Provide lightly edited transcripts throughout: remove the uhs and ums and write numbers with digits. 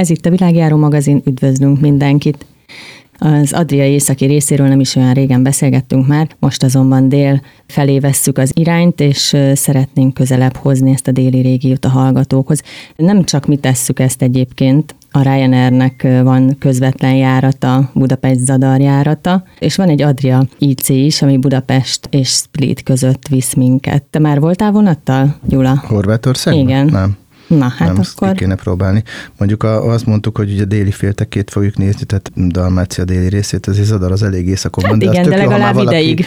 Ez itt a Világjáró magazin, üdvözlünk mindenkit! Az Adria északi részéről nem is olyan régen beszélgettünk már, most azonban dél felé vesszük az irányt, és szeretnénk közelebb hozni ezt a déli régiót a hallgatókhoz. Nem csak mi tesszük ezt egyébként, a Ryanairnek van közvetlen járata, Budapest-Zadar járata, és van egy Adria IC is, ami Budapest és Split között visz minket. Te már voltál vonattal, Gyula? Horvátországban? Igen. Nem. Na, hát nem, akkor... ki kéne próbálni. Mondjuk azt mondtuk, hogy ugye déli féltekét fogjuk nézni, tehát Dalmácia déli részét, az Zadar az elég északon van. Hát igen, de legalább idáig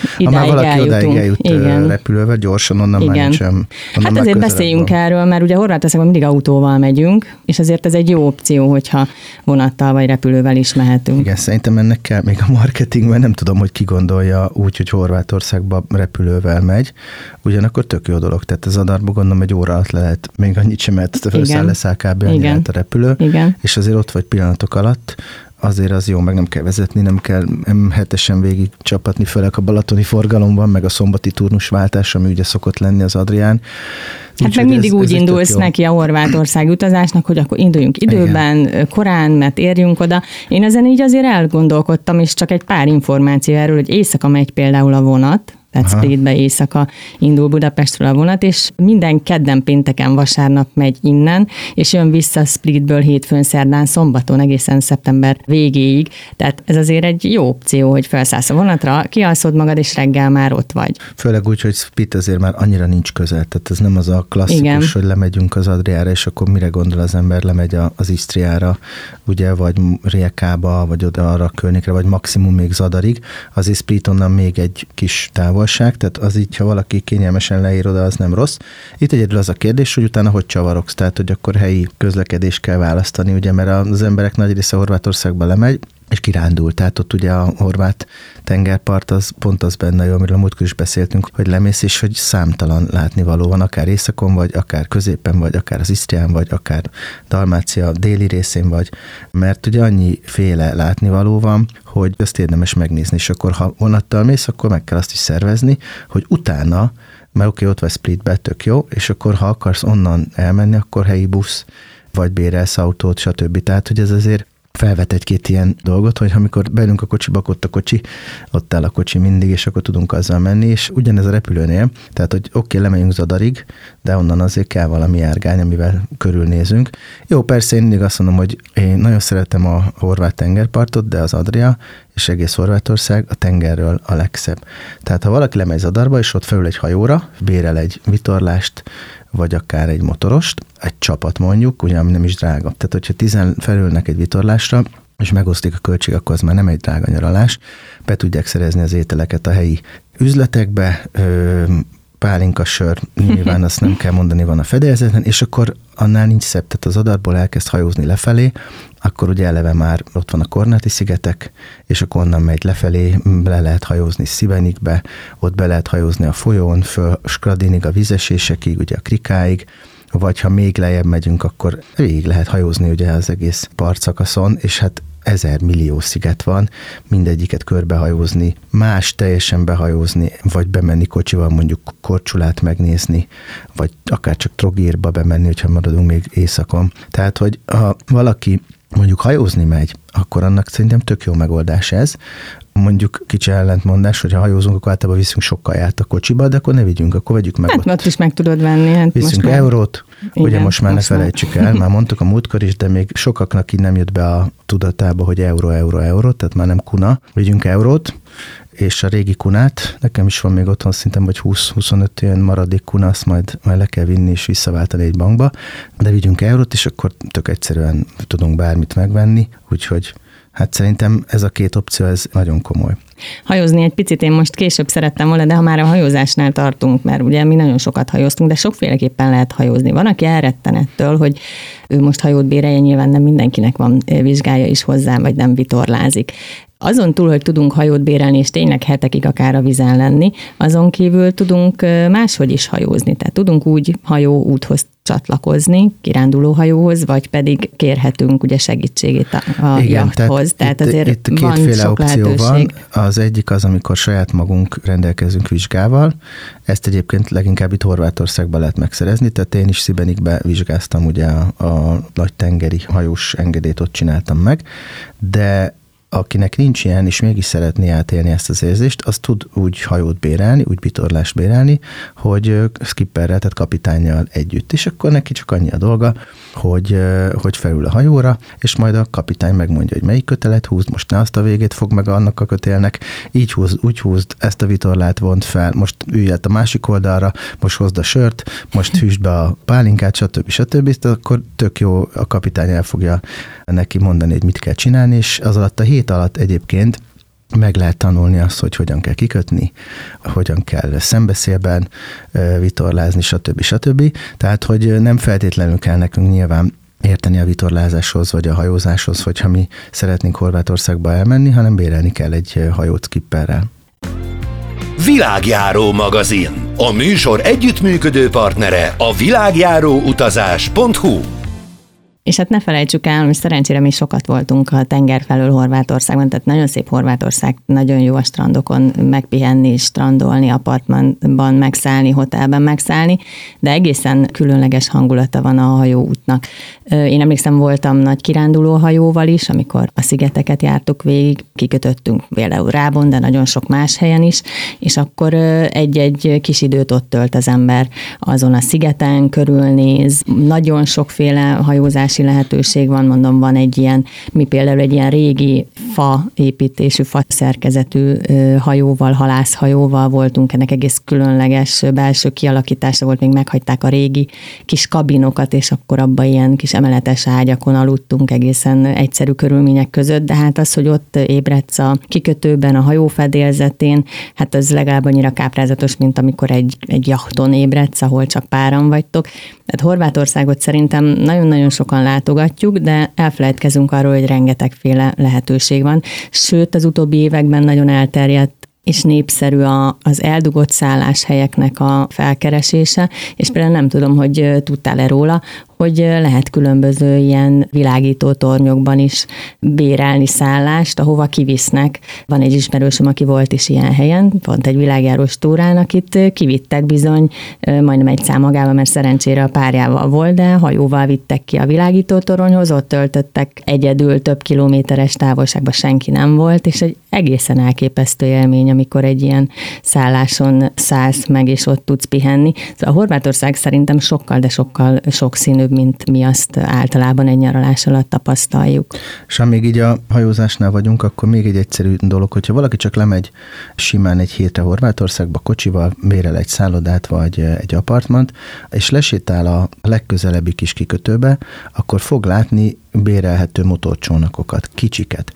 eljut repülővel, gyorsan onnan igen. már nincsen. Hát azért beszéljünk erről, mert ugye Horvátországban mindig autóval megyünk, és azért ez egy jó opció, hogyha vonattal vagy repülővel is mehetünk. Igen, szerintem ennek kell még a marketingben, nem tudom, hogy ki gondolja úgy, hogy Horvátországba repülővel megy, ugyanakkor tök jó dolog, tehát az Zadarba gondolom egy óra alatt lehet, még annyit sem, mert felszáll kb. A repülő, igen. És azért ott vagy pillanatok alatt, azért az jó, meg nem kell vezetni, nem kell M7-esen végig csapatni, főleg a balatoni forgalomban, meg a szombati turnusváltás, ami ugye szokott lenni az Adrián. Hát meg mindig úgy indulsz neki a Horvátország utazásnak, hogy akkor induljunk időben, igen. Korán, mert érjünk oda. Én ezen így azért elgondolkodtam, és csak egy pár információ erről, hogy éjszaka megy például a vonat, tehát Splitbe éjszaka indul Budapestről a vonat, és minden kedden, pénteken, vasárnap megy innen, és jön vissza Splitből hétfőn, szerdán, szombaton, egészen szeptember végéig. Tehát ez azért egy jó opció, hogy felszállsz a vonatra, kialszod magad, és reggel már ott vagy. Főleg úgy, hogy Split azért már annyira nincs közel, tehát ez nem az a klasszikus, igen. Hogy lemegyünk az Adriára, és akkor mire gondol az ember, lemegy az Isztriára, ugye, vagy Rijekába, vagy oda arra a környékre, vagy maximum még Zadarig, azért Split onnan még egy kis távol, tehát az így, ha valaki kényelmesen leír oda, az nem rossz. Itt egyedül az a kérdés, hogy utána hogy csavarogsz, tehát hogy akkor helyi közlekedést kell választani, ugye, mert az emberek nagy része Horvátországba lemegy, és kirándul. Tehát ott ugye a horvát tengerpart az pont az benne jó, amiről a múltkor is beszéltünk, hogy lemész, és hogy számtalan látnivaló van, akár északon vagy, akár középen vagy, akár az Isztrián vagy, akár Dalmácia déli részén vagy, mert ugye annyiféle látnivaló van, hogy ezt érdemes megnézni, és akkor ha vonattal mész, akkor meg kell azt is szervezni, hogy utána, mert oké, ott vagy Splitbe, tök jó, és akkor ha akarsz onnan elmenni, akkor helyi busz, vagy bérelsz autót, stb. Tehát, hogy ez azért felvet egy-két ilyen dolgot, hogy amikor beülünk a kocsiba, ott áll a kocsi mindig, és akkor tudunk azzal menni, és ugyanez a repülőnél, tehát, hogy oké, lemegyünk Zadarig, de onnan azért kell valami járgány, amivel körülnézünk. Jó, persze én mindig azt mondom, hogy én nagyon szeretem a horvát tengerpartot, de az Adria és egész Horvátország a tengerről a legszebb. Tehát, ha valaki lemegy Zadarba, és ott felül egy hajóra, bérel egy vitorlást, vagy akár egy motorost, egy csapat mondjuk, ugye, ami nem is drága. Tehát, hogyha 10 felülnek egy vitorlásra, és megosztik a költség, akkor az már nem egy drága nyaralás. Be tudják szerezni az ételeket a helyi üzletekbe, pálinka sör, nyilván azt nem kell mondani, van a fedélzeten, és akkor annál nincs szebb, tehát az Adarból elkezd hajózni lefelé, akkor ugye eleve már ott van a Kornáti-szigetek, és akkor onnan megy lefelé, le lehet hajózni Szibenikbe, ott be lehet hajózni a folyón, föl Skradinig, a vízesésekig, ugye a Krikáig, vagy ha még lejjebb megyünk, akkor végig lehet hajózni ugye az egész partszakaszon, és hát 1000 millió sziget van, mindegyiket körbehajózni, más teljesen behajózni, vagy bemenni kocsival mondjuk Korcsulát megnézni, vagy akár csak Trogirba bemenni, hogyha maradunk még északon. Tehát, hogy ha valaki mondjuk hajózni megy, akkor annak szerintem tök jó megoldás ez. Mondjuk kicsi ellentmondás, hogy ha hajózunk, akkor általában viszünk sok kaját a kocsiba, de akkor ne vigyünk, akkor vegyük meg ott is meg tudod venni. Hát viszünk most eurót, igen, ugye most már ne felejtsük el, már mondtuk a múltkor is, de még sokaknak így nem jött be a tudatába, hogy euró, tehát már nem kuna. Vigyünk eurót, és a régi kunát, nekem is van még otthon szintem, vagy 20-25 ilyen maradék kuna, azt majd le kell vinni és visszaváltani egy bankba, de vigyünk eurót, és akkor tök egyszerűen tudunk bármit megvenni, úgyhogy hát szerintem ez a két opció, ez nagyon komoly. Hajózni egy picit én most később szerettem volna, de ha már a hajózásnál tartunk, mert ugye mi nagyon sokat hajóztunk, de sokféleképpen lehet hajózni. Van, aki elretten ettől, hogy ő most hajót bérelje, nyilván nem mindenkinek van vizsgája is hozzá, vagy nem vitorlázik. Azon túl, hogy tudunk hajót bérelni, és tényleg hetekig akár a vízen lenni, azon kívül tudunk máshogy is hajózni. Tehát tudunk úgy hajóúthoz csatlakozni kirándulóhajóhoz, vagy pedig kérhetünk ugye segítségét a jachthoz. Tehát azért itt kétféle opció van. Az egyik az, amikor saját magunk rendelkezünk vizsgával. Ezt egyébként leginkább itt Horvátországban lehet megszerezni, tehát én is Szibenikbe vizsgáztam, ugye a nagy tengeri hajós engedélyt ott csináltam meg, de akinek nincs ilyen, és mégis szeretné átélni ezt az érzést, az tud úgy hajót bérelni, úgy vitorlást bérelni, hogy skipperrel, tehát kapitánnyal együtt. És akkor neki csak annyi a dolga, hogy felül a hajóra, és majd a kapitány megmondja, hogy melyik kötelet húzd, most ne azt a végét fog meg annak a kötélnek, így húzd, úgy húzd, ezt a vitorlát vont fel, most ülj át a másik oldalra, most hozd a sört, most hűsd be a pálinkát, stb. Akkor tök jó, a kapitány el fogja neki mondani, hogy mit kell csinálni, és az alatt a hét alatt egyébként meg lehet tanulni azt, hogy hogyan kell kikötni, hogyan kell szembeszélben vitorlázni, stb. Tehát, hogy nem feltétlenül kell nekünk nyilván érteni a vitorlázáshoz, vagy a hajózáshoz, hogyha mi szeretnénk Horvátországba elmenni, hanem bérelni kell egy hajót skipperrel. Világjáró magazin. A műsor együttműködő partnere a világjáróutazás.hu. És hát ne felejtsük el, hogy szerencsére mi sokat voltunk a tenger felől Horvátországban, tehát nagyon szép Horvátország, nagyon jó a strandokon megpihenni, strandolni, apartmanban megszállni, hotelben megszállni, de egészen különleges hangulata van a hajóútnak. Én emlékszem, voltam nagy kirándulóhajóval is, amikor a szigeteket jártuk végig, kikötöttünk például Rábon, de nagyon sok más helyen is, és akkor egy-egy kis időt ott tölt az ember azon a szigeten, körülnéz, nagyon sokféle hajózás lehetőség van, mondom, van egy ilyen, mi például egy ilyen régi faépítésű, faszerkezetű hajóval, halászhajóval voltunk, ennek egész különleges belső kialakítása volt, még meghagyták a régi kis kabinokat, és akkor abban ilyen kis emeletes ágyakon aludtunk egészen egyszerű körülmények között, de hát az, hogy ott ébredsz a kikötőben, a hajó fedélzetén, hát az legalább annyira káprázatos, mint amikor egy jachton ébredsz, ahol csak páran vagytok. Tehát Horvátországot szerintem nagyon-nagyon sokan látogatjuk, de elfelejtkezünk arról, hogy rengetegféle lehetőség van. Sőt, az utóbbi években nagyon elterjedt és népszerű az eldugott szálláshelyeknek a felkeresése, és például nem tudom, hogy tudtál-e róla, hogy lehet különböző ilyen világító tornyokban is bérelni szállást, ahova kivisznek. Van egy ismerősöm, aki volt is ilyen helyen, pont egy világjárós túrán, akit kivittek bizony majdnem egy szám magával, mert szerencsére a párjával volt, de hajóval vittek ki a világító toronyhoz, ott töltöttek egyedül, több kilométeres távolságban senki nem volt, és egy egészen elképesztő élmény, amikor egy ilyen szálláson szállsz meg, és ott tudsz pihenni. Szóval a Horvátország szerintem sokkal, de sokkal sokszínűbb, mint mi azt általában egy nyaralás alatt tapasztaljuk. És amíg így a hajózásnál vagyunk, akkor még egy egyszerű dolog, hogyha valaki csak lemegy simán egy hétre Horvátországba kocsival, bérel egy szállodát vagy egy apartmant, és lesétál a legközelebbi kis kikötőbe, akkor fog látni bérelhető motorcsónakokat, kicsiket.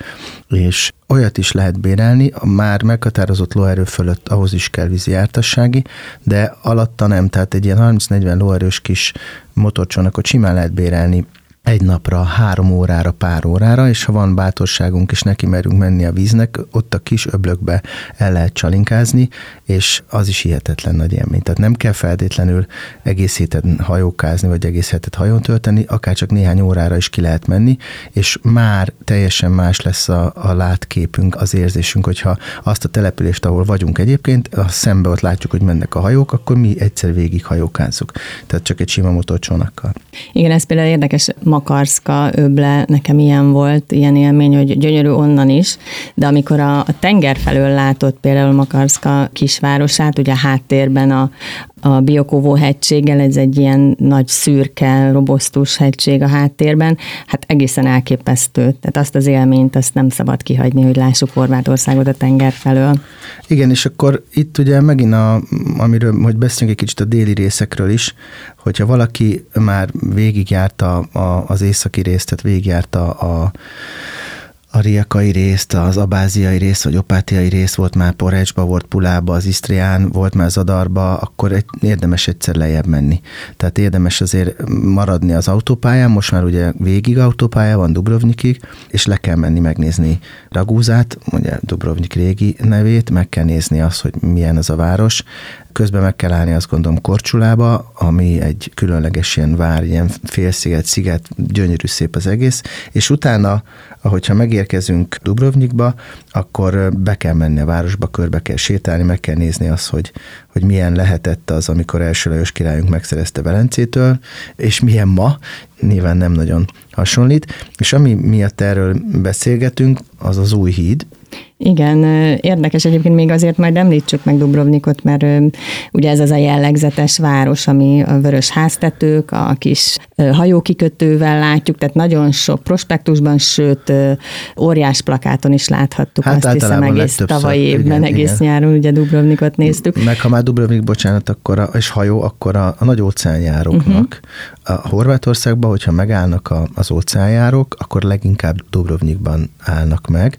És olyat is lehet bérelni, a már meghatározott lóerő fölött ahhoz is kell vízi jártassági, de alatta nem, tehát egy ilyen 30-40 lóerős kis motorcsónakot simán lehet bérelni egy napra, 3 órára, pár órára, és ha van bátorságunk, és neki merünk menni a víznek, ott a kis öblökbe el lehet csalinkázni, és az is hihetetlen nagy élmény. Tehát nem kell feltétlenül egész héten hajókázni, vagy egész hetet hajón tölteni, akár csak néhány órára is ki lehet menni, és már teljesen más lesz a látképünk, az érzésünk, hogyha azt a települést, ahol vagyunk egyébként, a szembe ott látjuk, hogy mennek a hajók, akkor mi egyszer végig hajókázzuk. Tehát csak egy sima motorcsónakkal. Igen, ez például érdekes, Makarszka öble, nekem ilyen volt, ilyen élmény, hogy gyönyörű onnan is, de amikor a tenger felől látott például Makarszka kisvárosát, ugye a háttérben a Biokovo hegységgel, ez egy ilyen nagy szürke, robosztus hegység a háttérben, hát egészen elképesztő. Tehát azt az élményt, azt nem szabad kihagyni, hogy lássuk Horvátországot a tenger felől. Igen, és akkor itt ugye megint, amiről, hogy beszéljünk egy kicsit a déli részekről is, hogyha valaki már végigjárta az északi részt, tehát végigjárta a rijekai részt, az abáziai részt, vagy opátiai részt, volt már Porecsba, volt Pulába, az Isztrián, volt már Zadarba, akkor érdemes egyszer lejjebb menni. Tehát érdemes azért maradni az autópályán, most már ugye végig autópálya van Dubrovnikig, és le kell menni megnézni Ragúzát, ugye Dubrovnik régi nevét, meg kell nézni azt, hogy milyen ez a város. Közben meg kell állni, azt gondolom, Korcsulába, ami egy különleges ilyen vár, ilyen félsziget, sziget, gyönyörű szép az egész, és utána, ahogyha megérkezünk Dubrovnikba, akkor be kell menni a városba, körbe kell sétálni, meg kell nézni azt, hogy milyen lehetett az, amikor első Lajos királyunk megszerezte Velencétől, és milyen ma, nyilván nem nagyon hasonlít, és ami miatt erről beszélgetünk, az az új híd. Igen, érdekes egyébként még azért majd említsük meg Dubrovnikot, mert ugye ez az a jellegzetes város, ami a vörös háztetők, a kis hajókikötővel látjuk, tehát nagyon sok prospektusban, sőt óriás plakáton is láthattuk, azt hiszem egész tavalyi évben, egész nyáron ugye Dubrovnikot néztük. Meg ha már Dubrovnik, bocsánat, és hajó, akkor a nagy óceánjáróknak. A Horvátországban, hogyha megállnak az óceánjárók, akkor leginkább Dubrovnikban állnak meg,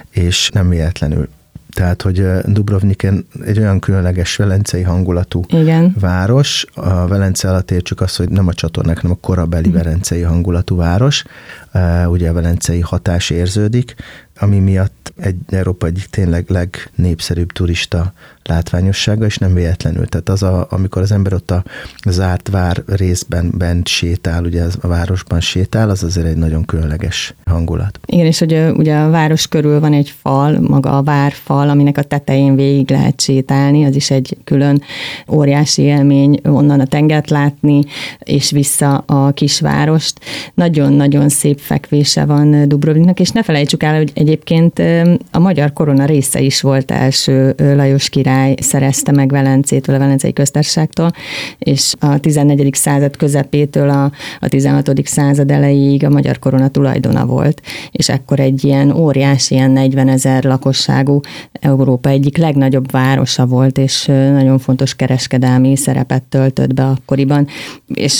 és nem véletlenül. Tehát, hogy Dubrovnik egy olyan különleges velencei hangulatú város. A Velence alatt értsük azt, hogy nem a csatornák, hanem a korabeli velencei hangulatú város. Ugye a velencei hatás érződik, ami miatt Európa egyik tényleg legnépszerűbb turista látványossága, és nem véletlenül. Tehát amikor az ember ott a zárt vár részben bent sétál, ugye a városban sétál, az azért egy nagyon különleges hangulat. Igen, és hogy ugye a város körül van egy fal, maga a várfal, aminek a tetején végig lehet sétálni, az is egy külön óriási élmény, onnan a tengert látni, és vissza a kisvárost. Nagyon-nagyon szép fekvése van Dubrovniknak, és ne felejtsük el, hogy egyébként a magyar korona része is volt első Lajos király, szerezte meg Velencétől, a Velencei Köztársaságtól, és a 14. század közepétől a 16. század elejéig a magyar korona tulajdona volt, és ekkor egy ilyen óriási, ilyen 40 000 lakosságú Európa egyik legnagyobb városa volt, és nagyon fontos kereskedelmi szerepet töltött be akkoriban, és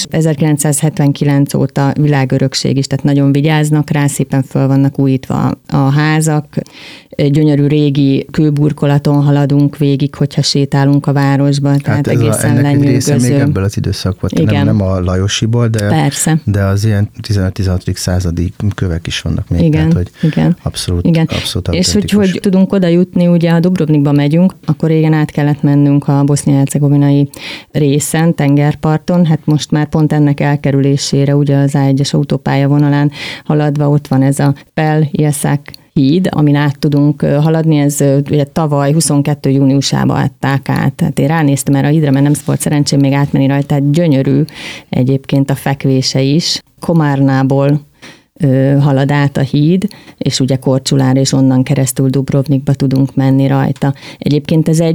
1979 óta világörökség is, tehát nagyon vigyáznak rá, szépen föl vannak újítva a házak, gyönyörű régi kőburkolaton haladunk végig, hogyha sétálunk a városba, tehát egészen lenyűgöző. Egy része még ebből az időszak volt, nem a Lajosiból, de az ilyen 15-16. századi kövek is vannak még, tehát hogy abszolút autentikus. És hogy tudunk oda jutni, ugye ha Dubrovnikba megyünk, akkor régen át kellett mennünk a bosznia-hercegovinai részen, tengerparton, hát most már pont ennek elkerülésére, ugye az A1-es autópálya vonalán haladva ott van ez a Pel-Jesák híd, amin át tudunk haladni, ez ugye tavaly 22. júniusában adták át. Tehát én ránéztem erre a hídra, mert nem volt szerencsém még átmenni rajta, tehát gyönyörű egyébként a fekvése is. Komárnából halad át a híd, és ugye Korcsulára és onnan keresztül Dubrovnikba tudunk menni rajta. Egyébként ez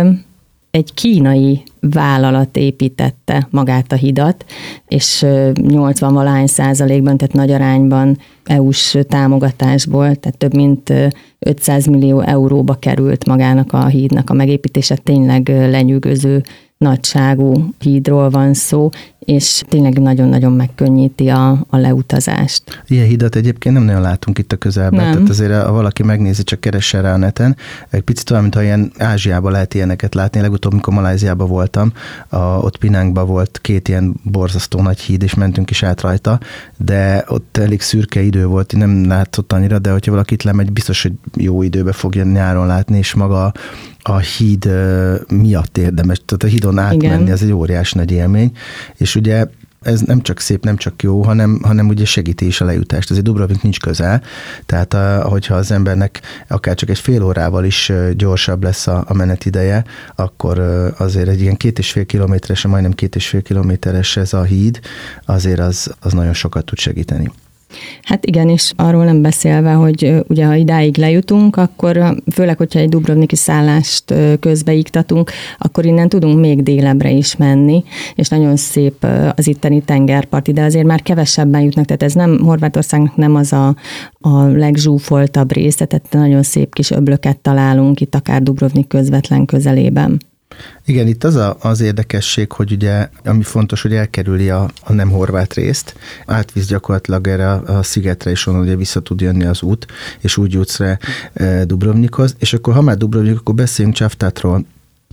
egy kínai vállalat építette magát a hidat, és 80-valahány%, tehát nagy arányban EU-s támogatásból, tehát több mint 500 millió euróba került magának a hídnak a megépítése, tényleg lenyűgöző nagyságú hídról van szó, és tényleg nagyon-nagyon megkönnyíti a leutazást. Ilyen hidat egyébként nem nagyon látunk itt a közelben, tehát azért ha valaki megnézi, csak keressen rá a neten, egy picit olyan, mintha ilyen Ázsiában lehet ilyeneket látni. Legutóbb, amikor Malajziában voltam, ott Penangban volt 2 ilyen borzasztó nagy híd, és mentünk is át rajta, de ott elég szürke idő volt, nem látszott annyira, de hogyha valaki itt lemegy, biztos, hogy jó időbe fogja nyáron látni, és maga a híd miatt érdemes, tehát a hídon átmenni, ez egy óriás nagy élmény, és ugye ez nem csak szép, nem csak jó, hanem ugye segíti is a lejutást. Azért Dubrovnik nincs közel, tehát hogyha az embernek akár csak egy fél órával is gyorsabb lesz a menetideje, akkor azért egy ilyen 2,5 kilométeres, majdnem 2,5 kilométeres ez a híd, azért az nagyon sokat tud segíteni. Hát igen, és arról nem beszélve, hogy ugye ha idáig lejutunk, akkor főleg, hogyha egy dubrovniki szállást közbeiktatunk, akkor innen tudunk még délebbre is menni, és nagyon szép az itteni tengerparti, de azért már kevesebben jutnak, tehát ez nem, Horvátországnak nem az a legzsúfoltabb része, tehát nagyon szép kis öblöket találunk itt akár Dubrovnik közvetlen közelében. Igen, itt az érdekesség, hogy ugye, ami fontos, hogy elkerüli a nem horvát részt, átvisz gyakorlatilag erre a szigetre, és onnan ugye vissza tud jönni az út, és úgy jutsz rá Dubrovnikhoz, és akkor ha már Dubrovnik, akkor beszéljünk Cavtatról,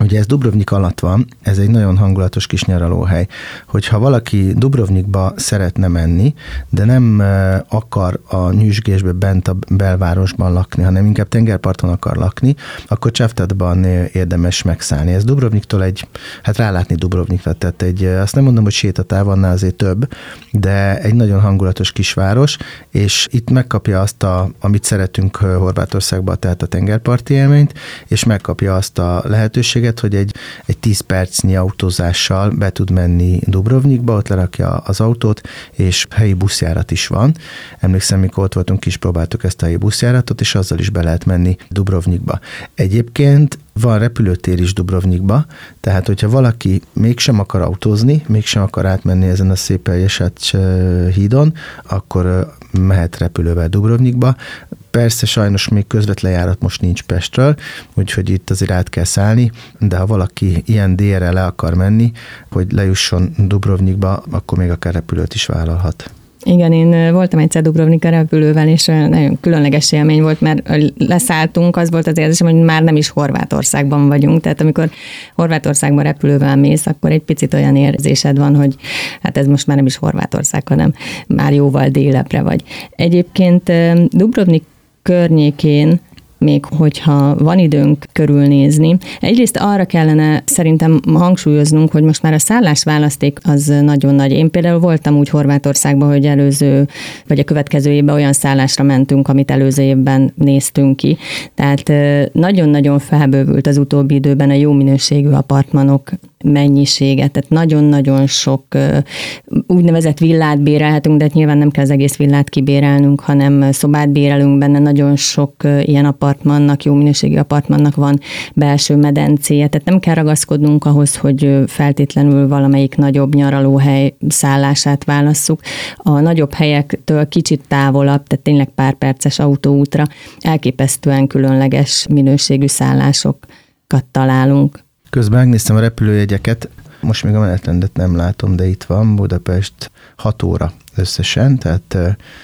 Ugye ez Dubrovnik alatt van, ez egy nagyon hangulatos kis nyaralóhely. Hogyha valaki Dubrovnikba szeretne menni, de nem akar a nyüzsgésbe bent a belvárosban lakni, hanem inkább tengerparton akar lakni, akkor Cavtatban érdemes megszállni. Ez Dubrovniktól rálátni Dubrovnikra, tehát azt nem mondom, hogy sétatávon, annál azért több, de egy nagyon hangulatos kisváros, és itt megkapja azt, amit szeretünk Horvátországban, tehát a tengerparti élményt, és megkapja azt a lehetőséget, hogy egy 10 percnyi autózással be tud menni Dubrovnikba, ott lerakja az autót, és helyi buszjárat is van. Emlékszem, mikor ott voltunk, is próbáltuk ezt a helyi buszjáratot, és azzal is be lehet menni Dubrovnikba. Egyébként van repülőtér is Dubrovnikba, tehát hogyha valaki mégsem akar autózni, mégsem akar átmenni ezen a szép Jesac hídon, akkor mehet repülővel Dubrovnikba. Persze sajnos még közvetlen járat most nincs Pestről, úgyhogy itt azért át kell szállni, de ha valaki ilyen délre le akar menni, hogy lejusson Dubrovnikba, akkor még akár repülőt is vállalhat. Igen, én voltam egyszer Dubrovnika repülővel, és nagyon különleges élmény volt, mert leszálltunk, az volt az érzésem, hogy már nem is Horvátországban vagyunk, tehát amikor Horvátországban repülővel mész, akkor egy picit olyan érzésed van, hogy hát ez most már nem is Horvátország, hanem már jóval délepre vagy. Egyébként Dubrovnik környékén, még hogyha van időnk körülnézni. Egyrészt arra kellene szerintem hangsúlyoznunk, hogy most már a szállásválaszték az nagyon nagy. Én például voltam úgy Horvátországban, hogy a következő évben olyan szállásra mentünk, amit előző évben néztünk ki. Tehát nagyon-nagyon felbővült az utóbbi időben a jó minőségű apartmanok mennyisége, tehát nagyon-nagyon sok úgynevezett villát bérelhetünk, de nyilván nem kell az egész villát kibérelnünk, hanem szobát bérelünk benne, nagyon sok ilyen apartmannak, jó minőségű apartmannak van belső medencéje, tehát nem kell ragaszkodnunk ahhoz, hogy feltétlenül valamelyik nagyobb nyaralóhely szállását válasszuk. A nagyobb helyektől kicsit távolabb, tehát tényleg pár perces autóútra elképesztően különleges minőségű szállásokat találunk. Közben megnéztem a repülőjegyeket, most még a menetrendet nem látom, de itt van Budapest 6 óra összesen, tehát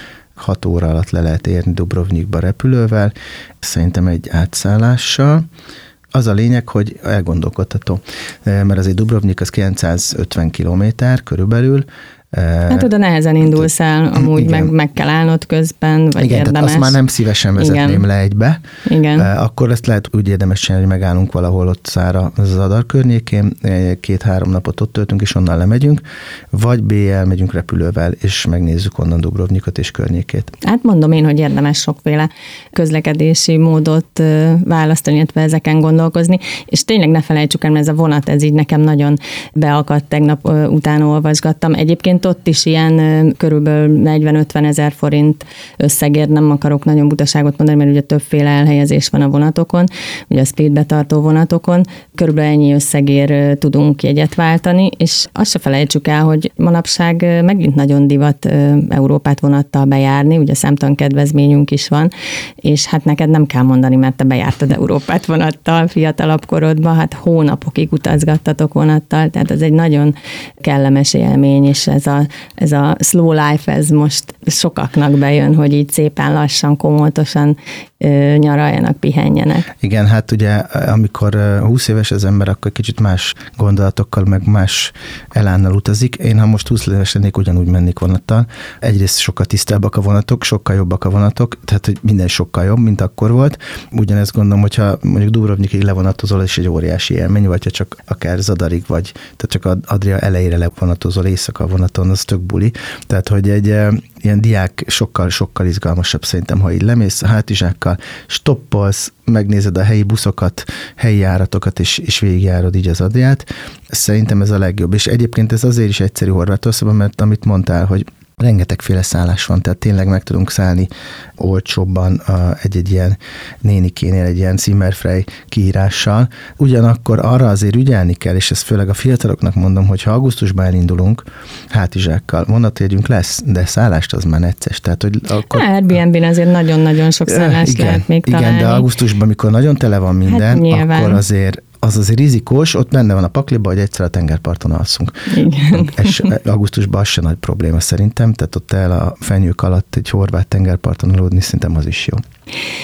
6 óra alatt le lehet érni Dubrovnikba repülővel, szerintem egy átszállással. Az a lényeg, hogy elgondolkodható, mert azért Dubrovnik az 950 kilométer körülbelül. Hát oda nehezen indulsz el, amúgy meg kell állnod közben, vagy igen, érdemes. Tehát azt már nem szívesen vezetném le egybe. Igen. Akkor ezt lehet úgy érdemes csinálni, hogy megállunk valahol ott Szára Zadar környékén, 2-3 napot ott töltünk, és onnan lemegyünk, vagy B-jel megyünk repülővel, és megnézzük onnan Dubrovnikot és környékét. Hát mondom én, hogy érdemes sokféle közlekedési módot választani, illetve ezeken gondolkozni, és tényleg ne felejtsük el, mert ez a vonat, ez így nekem nagyon beakadt, tegnap utána olvasgattam. Egyébként ott is ilyen körülbelül 40-50 ezer forint összegért, nem akarok nagyon butaságot mondani, mert ugye többféle elhelyezés van a vonatokon, ugye a speedbe tartó vonatokon, körülbelül ennyi összegért tudunk jegyet váltani, és azt se felejtsük el, hogy manapság megint nagyon divat Európát vonattal bejárni, ugye számtalan kedvezményünk is van, és hát neked nem kell mondani, mert te bejártad Európát vonattal fiatalabb korodban, hát hónapokig utazgattatok vonattal, tehát ez egy nagyon kellemes élmény, és ez a slow life, ez most sokaknak bejön, hogy így szépen lassan, komótosan nyaraljanak, pihenjenek. Igen, hát ugye amikor 20 éves az ember, akkor kicsit más gondolatokkal, meg más elánnal utazik. Én, ha most 20 éves lennék, ugyanúgy mennék vonattal. Egyrészt sokkal tisztábbak a vonatok, sokkal jobbak a vonatok, tehát hogy minden sokkal jobb, mint akkor volt. Ugyanezt gondolom, hogyha mondjuk Dubrovnikig levonatozol, és egy óriási élmény, vagy ha csak akár Zadarig, vagy tehát csak Adria elejére levonatozol éjszaka vonaton, az tök buli. Tehát, hogy egy ilyen diák sokkal izgalmasabb szerintem, ha így lemész a hátizsákkal, stoppolsz, megnézed a helyi buszokat, helyi járatokat, és végigjárod így az Adriát. Szerintem ez a legjobb. És egyébként ez azért is egyszerű Horvátországban, mert amit mondtál, hogy rengetegféle szállás van, tehát tényleg meg tudunk szállni olcsóbban egy ilyen nénikénél, egy ilyen Zimmerfrei kiírással. Ugyanakkor arra azért ügyelni kell, és ezt főleg a fiataloknak mondom, hogy ha augusztusban elindulunk hátizsákkal, vonatjegyünk lesz, de szállást az már necces. Tehát, hogy akkor... Airbnb-n azért nagyon-nagyon sok szállást lehet még találni. Igen, de augusztusban, amikor nagyon tele van minden, hát akkor azért az rizikós, ott benne van a pakliba, hogy egyszer a tengerparton alszunk. Igen. És augusztusban az se nagy probléma szerintem, tehát ott el a fenyők alatt egy horvát tengerparton aludni, szerintem az is jó.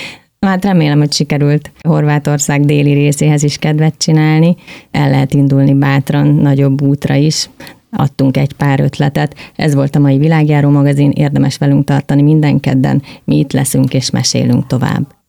Hát remélem, hogy sikerült Horvátország déli részéhez is kedvet csinálni. El lehet indulni bátran, nagyobb útra is. Adtunk egy pár ötletet. Ez volt a mai Világjáró magazin, érdemes velünk tartani minden kedden. Mi itt leszünk és mesélünk tovább.